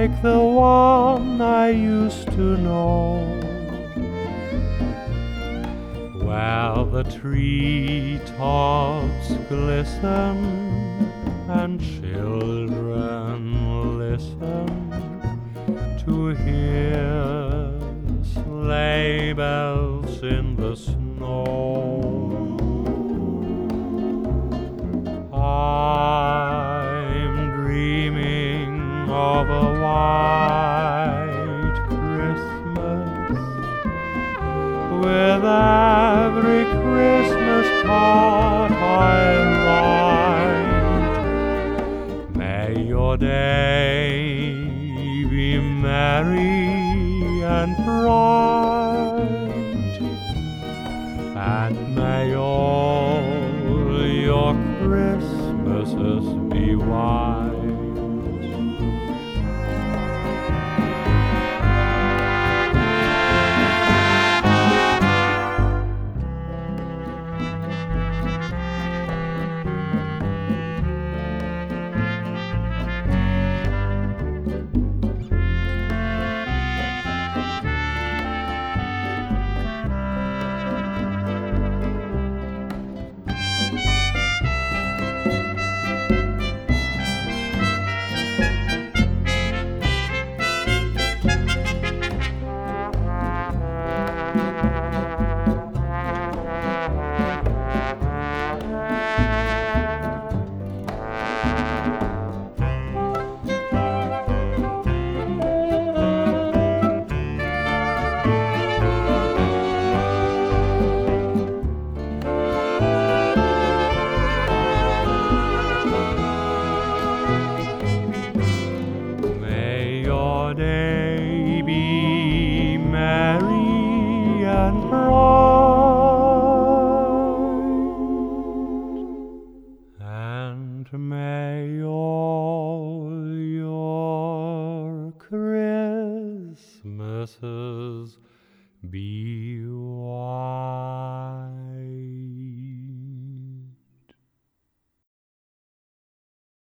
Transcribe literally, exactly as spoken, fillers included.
like the one I used to know, where the treetops glisten and children listen to hear sleigh bells in the snow. I'm dreaming of a white Christmas, with every Christmas card I write. May your day be merry and bright, and may all your Christmases be white. Your day be merry and bright, and may all your Christmases be